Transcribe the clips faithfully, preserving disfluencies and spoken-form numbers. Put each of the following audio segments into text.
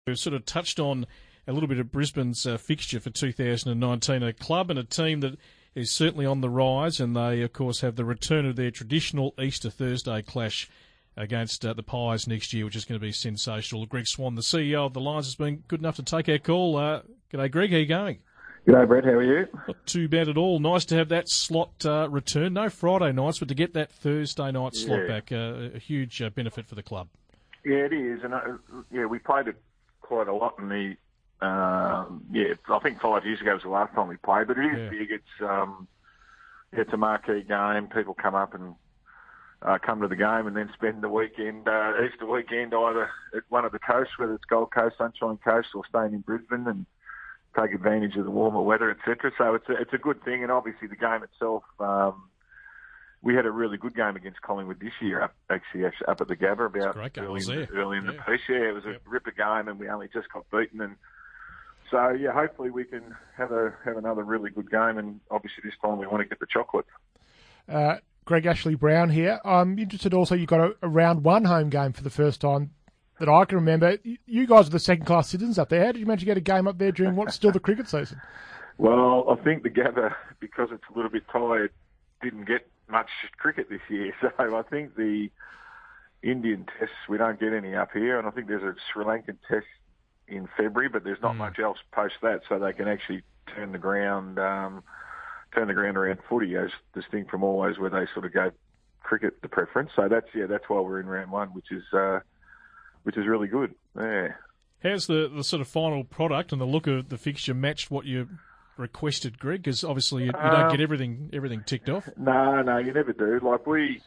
We've sort of touched on a little bit of Brisbane's uh, fixture for two thousand nineteen, a club and a team that is certainly on the rise, and they, of course, have the return of their traditional Easter Thursday clash against uh, the Pies next year, which is going to be sensational. Greg Swan, the C E O of the Lions, has been good enough to take our call. Uh, g'day, Greg. How are you going? G'day, Brett. How are you? Not too bad at all. Nice to have that slot uh, return. No Friday nights, but to get that Thursday night Yeah. slot back, uh, a huge uh, benefit for the club. Yeah, it is. And, uh, yeah, we played it quite a lot in the, um, yeah, I think five years ago was the last time we played, but it is Yeah. big. It's, um, it's a marquee game. People come up and uh, come to the game and then spend the weekend, uh, Easter weekend, either at one of the coasts, whether it's Gold Coast, Sunshine Coast, or staying in Brisbane and take advantage of the warmer weather, et cetera. So it's a, it's a good thing, and obviously the game itself, um, we had a really good game against Collingwood this year, up, actually up at the Gabba about great game. I early, was in, there. the, early in Yeah. the piece. Yeah, it was a Yep. ripper game, and we only just got beaten. And so, yeah, hopefully we can have a have another really good game, and obviously this time we want to get the chocolate. Uh, Greg Ashley Brown here. I'm interested also, you got a, a round one home game for the first time that I can remember. You guys are the second-class citizens up there. How did you manage to get a game up there during what's still the cricket season? Well, I think the Gabba, because it's a little bit tired, didn't get much cricket this year. So I think the Indian tests, we don't get any up here. And I think there's a Sri Lankan test in February, but there's not Mm. much else post that. So they can actually turn the ground, um, turn the ground around footy, as distinct from always where they sort of go cricket the preference. So that's, yeah, that's why we're in round one, which is, uh, which is really good. Yeah. How's the, the sort of final product and the look of the fixture matched what you requested, Greg? Because obviously you, you don't Um, get everything everything ticked off. No, no, you never do. Like we,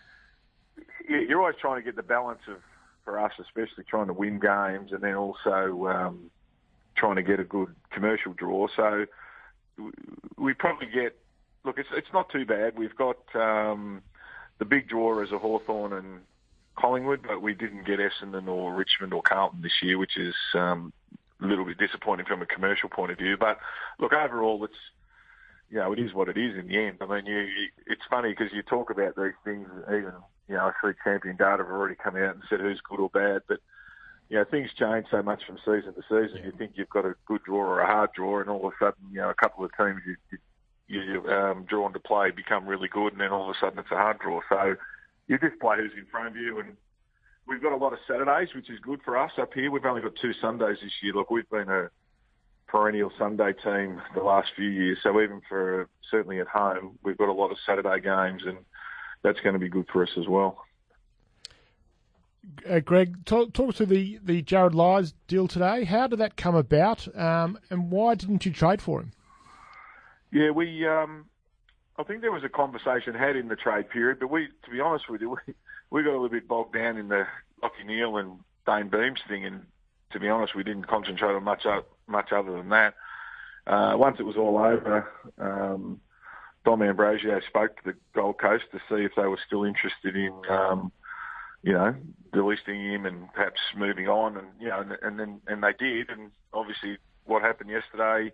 you- you're always trying to get the balance of, for us especially, trying to win games and then also um, trying to get a good commercial draw. So we probably get, look, it's it's not too bad. We've got um, the big draw as a Hawthorn and Collingwood, but we didn't get Essendon or Richmond or Carlton this year, which is um, a little bit disappointing from a commercial point of view. But look, overall, it's, you know, it is what it is in the end. I mean, you, you, it's funny because you talk about these things, even, you know, I see Champion Data have already come out and said who's good or bad, but, you know, things change so much from season to season. Yeah. You think you've got a good draw or a hard draw, and all of a sudden, you know, a couple of teams you, you, you um, drawn to play become really good, and then all of a sudden it's a hard draw. So you just play who's in front of you, and we've got a lot of Saturdays, which is good for us up here. We've only got two Sundays this year. Look, we've been a perennial Sunday team the last few years, so even for certainly at home, we've got a lot of Saturday games, and that's going to be good for us as well. Uh, Greg, talk, talk to the, the Jared Lyons deal today. How did that come about, um, and why didn't you trade for him? Yeah, we. Um, I think there was a conversation had in the trade period, but we, to be honest with you, we, we got a little bit bogged down in the Lachie Neale and Dane Beams thing, and to be honest, we didn't concentrate on much o- much other than that. Uh, once it was all over, um, Dom Ambrosio spoke to the Gold Coast to see if they were still interested in, um, you know, delisting him and perhaps moving on, and you know, and, and then and they did, and obviously what happened yesterday.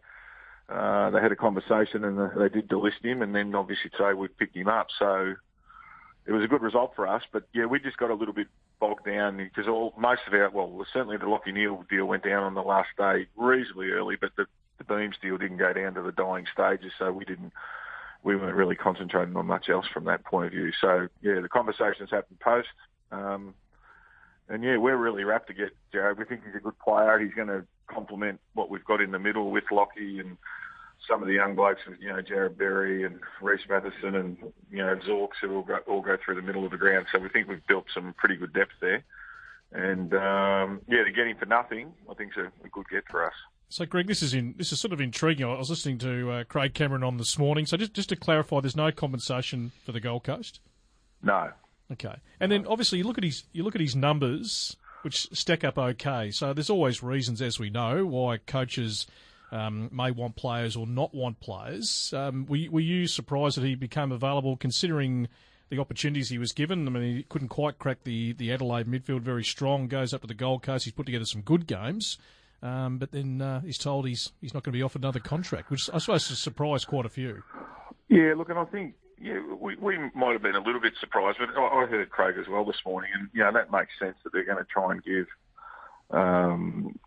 Uh, they had a conversation and they did delist him, and then obviously today we picked him up. So it was a good result for us. But yeah, we just got a little bit bogged down because all most of our, well, certainly the Lachie Neale deal went down on the last day reasonably early, but the, the Beams deal didn't go down to the dying stages, so we didn't, we weren't really concentrating on much else from that point of view. So yeah, the conversations happened post. Um, and yeah, we're really rapt to get Jared. We think he's a good player. He's going to complement what we've got in the middle with Lachie and some of the young blokes, you know, Jared Berry and Reece Matheson and, you know, Zorks, who all go, all go through the middle of the ground. So we think we've built some pretty good depth there. And, um, yeah, to get him for nothing, I think is a, a good get for us. So, Greg, this is in this is sort of intriguing. I was listening to uh, Craig Cameron on this morning. So just, just to clarify, there's no compensation for the Gold Coast? No. Okay. And then obviously you look at his you look at his numbers, which stack up okay. So there's always reasons, as we know, why coaches um, may want players or not want players. Um, were, were you surprised that he became available, considering the opportunities he was given? I mean, he couldn't quite crack the, the Adelaide midfield very strong, goes up to the Gold Coast. He's put together some good games, um, but then uh, he's told he's he's not going to be offered another contract, which I suppose has surprised quite a few. Yeah, look, and I think, yeah, we, we might have been a little bit surprised, but I, I heard Craig as well this morning, and, you know, that makes sense that they're going to try and give, um,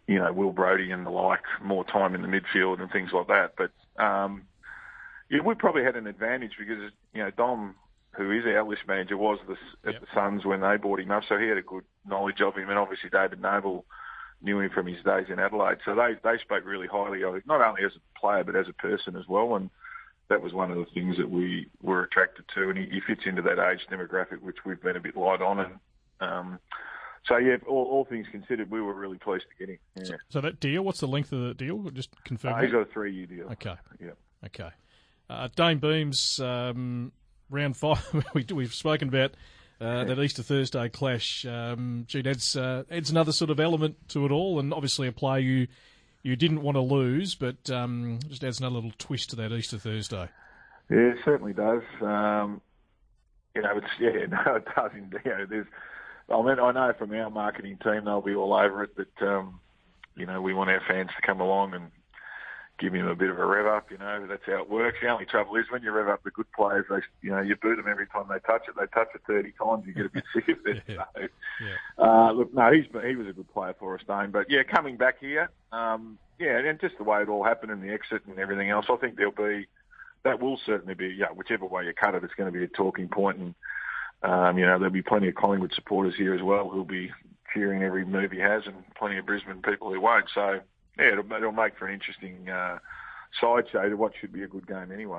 you know, Will Brodie and the like, more time in the midfield and things like that. But um, yeah, we probably had an advantage because, you know, Dom, who is our list manager, was the, at yep. the Suns when they brought him up, so he had a good knowledge of him. And obviously David Noble knew him from his days in Adelaide. So they, they spoke really highly of him, not only as a player but as a person as well. And that was one of the things that we were attracted to. And he, he fits into that age demographic, which we've been a bit light on. And um, so, yeah, all, all things considered, we were really pleased to get him. Yeah. So, so that deal, what's the length of the deal? Just confirm. Uh, he's got a three-year deal. Okay. Yeah. Okay. Uh, Dane Beams, um, round five, we, we've spoken about uh, that Easter Thursday clash. Um, gee, adds, uh, adds another sort of element to it all, and obviously a player you you didn't want to lose, but um, just adds another little twist to that Easter Thursday. Yeah, it certainly does. Um, you know, it's yeah, no, it does. Indeed. You know, there's, I mean, I know from our marketing team they'll be all over it. That um, you know, we want our fans to come along and give him a bit of a rev up. You know, that's how it works. The only trouble is when you rev up the good players, they, you know, you boot them every time they touch it. They touch it thirty times, you get a bit sick of it. yeah. So, yeah. Uh, look, no, he's he was a good player for us, Dane. But yeah, coming back here, um, yeah, and just the way it all happened and the exit and everything else, I think there'll be that will certainly be, yeah, whichever way you cut it, it's going to be a talking point. And um, you know, there'll be plenty of Collingwood supporters here as well who'll be cheering every move he has, and plenty of Brisbane people who won't. So yeah, it'll, it'll make for an interesting Uh, sideshow to what should be a good game anyway.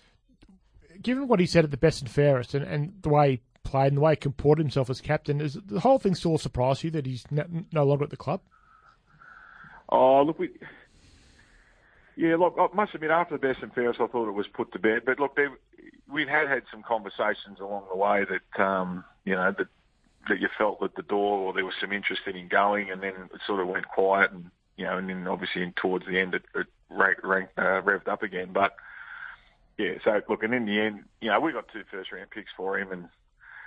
Given what he said at the best and fairest, and, and the way he played and the way he comported himself as captain, is the whole thing still a surprise to you that he's no, no longer at the club? Oh, look, we, yeah, look, I must admit, after the best and fairest, I thought it was put to bed. But look, there, we'd had had some conversations along the way that, um, you know, that that you felt at the door, or there was some interest in him going, and then it sort of went quiet, and you know, and then obviously in, towards the end it, it ranked, ranked, uh, revved up again. But yeah, so look, and in the end, you know, we got two first round picks for him, and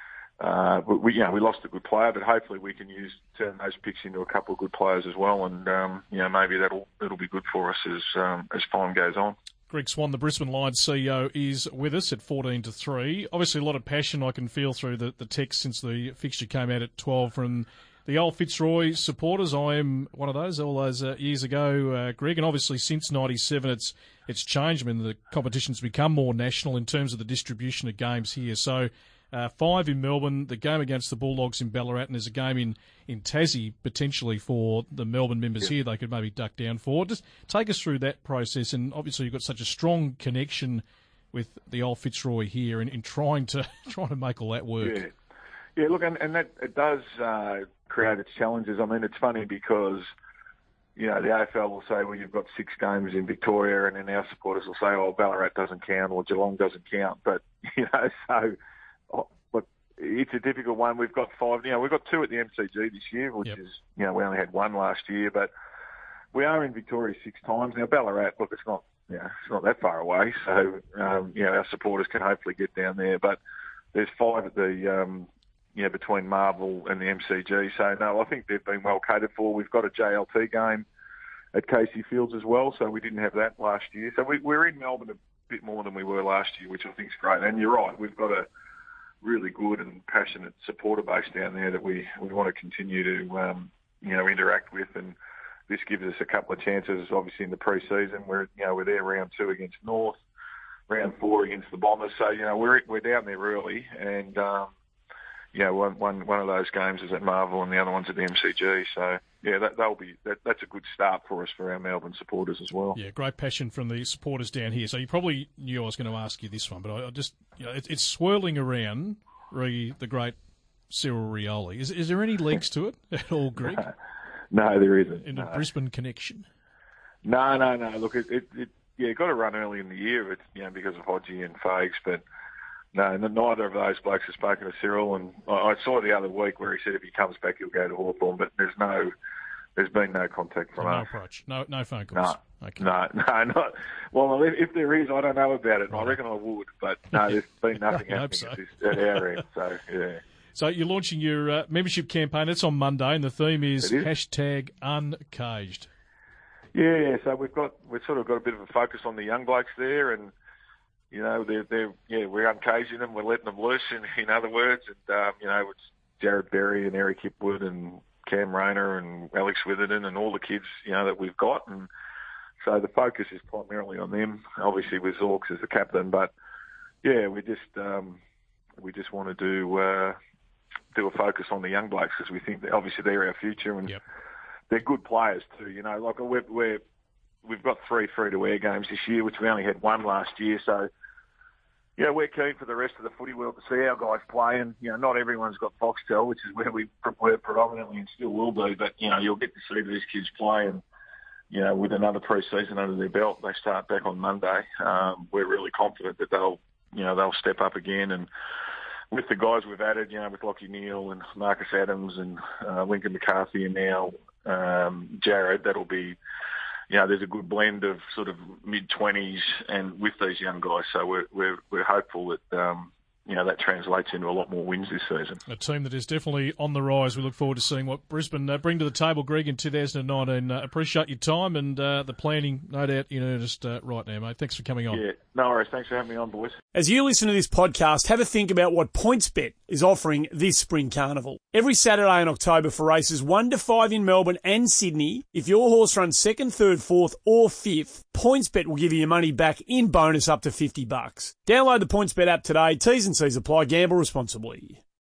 uh, we, you know, we lost a good player, but hopefully we can use turn those picks into a couple of good players as well, and um, you know, maybe that'll it'll be good for us as um, as time goes on. Greg Swan, the Brisbane Lions C E O, is with us at fourteen to three. Obviously, a lot of passion I can feel through the, the text since the fixture came out at twelve from the old Fitzroy supporters. I am one of those all those uh, years ago, uh, Greg, and obviously since ninety-seven it's it's changed. I mean, the competition's become more national in terms of the distribution of games here. So uh, five in Melbourne, the game against the Bulldogs in Ballarat, and there's a game in, in Tassie potentially for the Melbourne members yeah. here they could maybe duck down for. Just take us through that process, and obviously you've got such a strong connection with the old Fitzroy here in, in trying to trying to make all that work. Yeah, yeah look, and, and that it does uh, create its challenges. I mean, it's funny because, you know, the A F L will say, well, you've got six games in Victoria, and then our supporters will say, oh, Ballarat doesn't count or Geelong doesn't count. But, you know, so, oh, look, it's a difficult one. We've got five, you know, we've got two at the M C G this year, which yep. is, you know, we only had one last year, but we are in Victoria six times. Now, Ballarat, look, it's not, you know, it's not that far away. So, um, you know, our supporters can hopefully get down there. But there's five at the, um, you know, between Marvel and the M C G. So, no, I think they've been well catered for. We've got a J L T game at Casey Fields as well, so we didn't have that last year. So we, we're in Melbourne a bit more than we were last year, which I think is great. And you're right, we've got a really good and passionate supporter base down there that we, we want to continue to, um, you know, interact with. And this gives us a couple of chances, obviously, in the pre-season. We're, you know, we're there round two against North, round four against the Bombers. So, you know, we're we're down there early, and um, you know, one, one, one of those games is at Marvel and the other one's at the M C G. So, yeah, that, that'll be that, that's a good start for us for our Melbourne supporters as well. Yeah, great passion from the supporters down here. So you probably knew I was going to ask you this one, but I, I just, you know, it, it's swirling around re, the great Cyril Rioli. Is, is there any legs to it at all, Greg? No, there isn't. In a no. Brisbane connection? No, no, no. Look, it, it, it yeah, got to run early in the year, it's, you know, because of Hodgie and Fags, but no, neither of those blokes have spoken to Cyril, and I, I saw the other week where he said if he comes back he'll go to Hawthorn, but there's no, there's been no contact from so us. No approach, no, no phone calls. No, okay. no, no, not. Well, if, if there is, I don't know about it. Right. I reckon I would, but no, there's been nothing happening so. at, this, at our end. So yeah. So you're launching your uh, membership campaign. It's on Monday, and the theme is, is. hashtag uncaged. Yeah, yeah. So we've got we've sort of got a bit of a focus on the young blokes there, and you know, they're they're yeah, we're uncaging them, we're letting them loose. In, in other words, and um, you know, it's Jared Berry and Eric Hipwood and Cam Rayner and Alex Witherden and all the kids, you know, that we've got. And so the focus is primarily on them, obviously with Zorks as the captain. But, yeah, we just um, we just want to do uh, do a focus on the young blokes because we think that obviously they're our future and yep. they're good players too. You know, like we're, we're, we've got three free-to-air games this year, which we only had one last year. So, yeah, we're keen for the rest of the footy world to see our guys play. And, you know, not everyone's got Foxtel, which is where we were predominantly and still will do. But, you know, you'll get to see these kids play and, you know, with another pre-season under their belt, they start back on Monday. Um, we're really confident that they'll, you know, they'll step up again. And with the guys we've added, you know, with Lachie Neale and Marcus Adams and uh, Lincoln McCarthy and now um, Jared, that'll be, you know, there's a good blend of sort of mid-twenties and with these young guys. So we're we're, we're hopeful that, um, you know, that translates into a lot more wins this season. A team that is definitely on the rise. We look forward to seeing what Brisbane uh, bring to the table, Greg, in two thousand nineteen. Uh, appreciate your time and uh, the planning, no doubt, in earnest uh, right now, mate. Thanks for coming on. Yeah, no worries. Thanks for having me on, boys. As you listen to this podcast, have a think about what PointsBet is offering this spring carnival. Every Saturday in October for races one to five in Melbourne and Sydney, if your horse runs second, third, fourth or fifth, PointsBet will give you your money back in bonus up to fifty bucks. Download the PointsBet app today. T's and C's apply. Gamble responsibly.